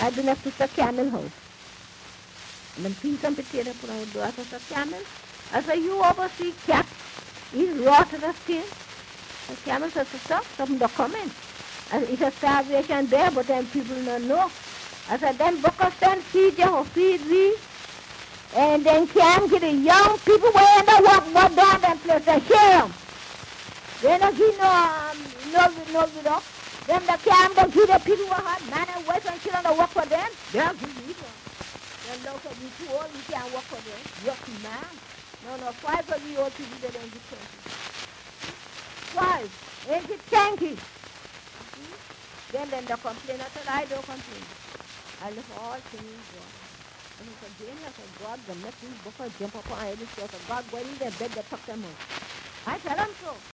I've been up to the camel house. And then peas and potato put on the other camel. I said, you oversee cat. He's raw to the skin. The camel says, sister, something to come in. It's a starvation there, but then people don't know. I said, then Booker send feed you or feed we. And then can get the young people where in the walk down that place and share them. They don't give no, Then the can don't give the people who have man and wife and children to work for them. They'll give you either. They're local, you too old, you can't work for them. Yucky man. No, 5 of you old people, they don't get 20. 5. Ain't it tanky? Then they complain. I said, I don't complain. I look for all things God. And he said, Jane, I said, God, the next week, Booker jump up on every show. I said, God, go in there, bed, they tuck them out. I tell them so.